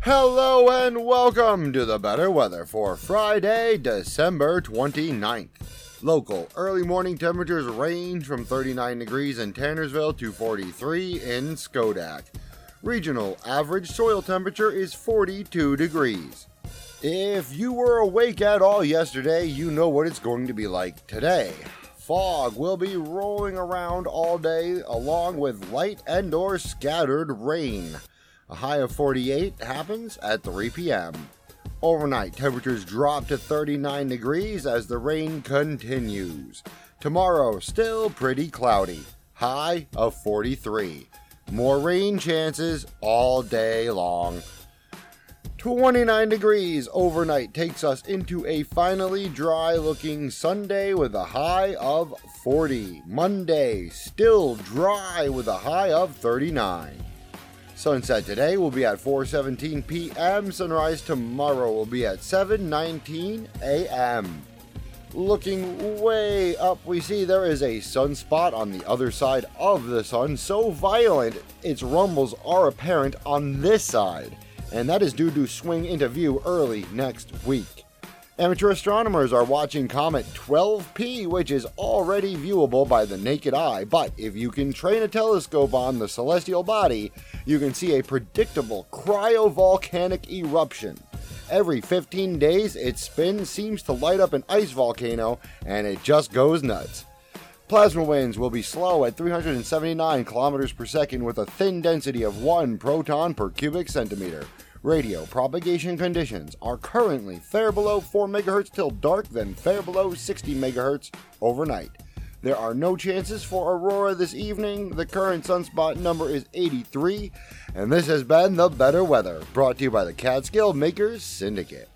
Hello and welcome to the better weather for Friday, December 29th. Local early morning temperatures range from 39 degrees in Tannersville to 43 in Schodack. Regional average soil temperature is 42 degrees. If you were awake at all yesterday, you know what it's going to be like today. Fog will be rolling around all day along with light and or scattered rain. A high of 48 happens at 3 p.m. Overnight, temperatures drop to 39 degrees as the rain continues. Tomorrow, still pretty cloudy. High of 43. More rain chances all day long. 29 degrees overnight takes us into a finally dry-looking Sunday with a high of 40. Monday, still dry with a high of 39. Sunset today will be at 4:17 p.m. Sunrise tomorrow will be at 7:19 a.m. Looking way up, we see there is a sunspot on the other side of the sun, so violent its rumbles are apparent on this side, and that is due to swing into view early next week. Amateur astronomers are watching Comet 12P, which is already viewable by the naked eye, but if you can train a telescope on the celestial body, you can see a predictable cryovolcanic eruption. Every 15 days, its spin seems to light up an ice volcano, and it just goes nuts. Plasma winds will be slow at 379 kilometers per second with a thin density of 1 proton per cubic centimeter. Radio propagation conditions are currently fair below 4 MHz till dark, then fair below 60 MHz overnight. There are no chances for aurora this evening. The current sunspot number is 83, and this has been The Better Weather, brought to you by the Catskill Makers Syndicate.